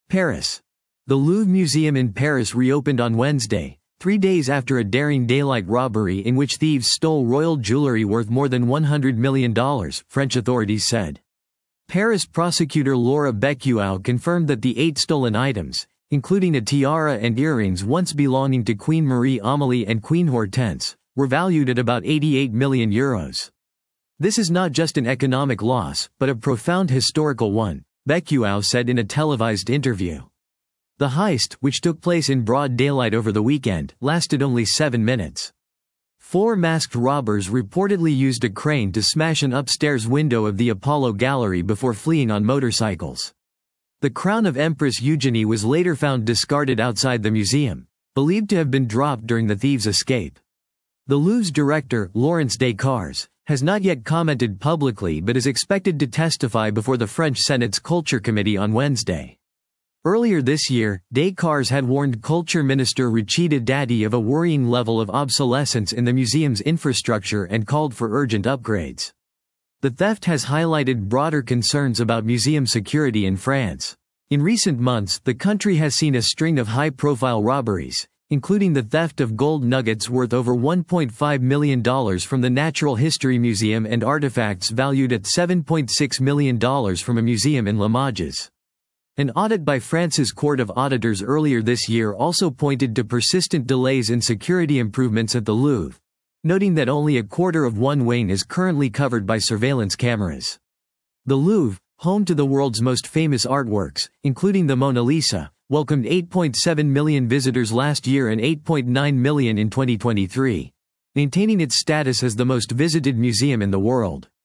Paris. The Louvre Museum in Paris reopened on Wednesday, 3 days after a daring daylight robbery in which thieves stole royal jewelry worth more than $100 million, French authorities said. Paris prosecutor Laura Becquois confirmed that the 8 stolen items, including a tiara and earrings once belonging to Queen Marie-Amélie and Queen Hortense, were valued at about €88 million. This is not just an economic loss, but a profound historical one, Becquois said in a televised interview. The heist, which took place in broad daylight over the weekend, lasted only 7 minutes. 4 masked robbers reportedly used a crane to smash an upstairs window of the Apollo Gallery before fleeing on motorcycles. The crown of Empress Eugenie was later found discarded outside the museum, believed to have been dropped during the thieves' escape. The Louvre's director, Laurence Descartes, has not yet commented publicly but is expected to testify before the French Senate's Culture Committee on Wednesday. Earlier this year, Descartes had warned Culture Minister Rachida Dati of a worrying level of obsolescence in the museum's infrastructure and called for urgent upgrades. The theft has highlighted broader concerns about museum security in France. In recent months, the country has seen a string of high-profile robberies, including the theft of gold nuggets worth over $1.5 million from the Natural History Museum and artifacts valued at $7.6 million from a museum in Limoges. An audit by France's Court of Auditors earlier this year also pointed to persistent delays in security improvements at the Louvre, noting that only a quarter of one wing is currently covered by surveillance cameras. The Louvre, home to the world's most famous artworks, including the Mona Lisa, welcomed 8.7 million visitors last year and 8.9 million in 2023, maintaining its status as the most visited museum in the world.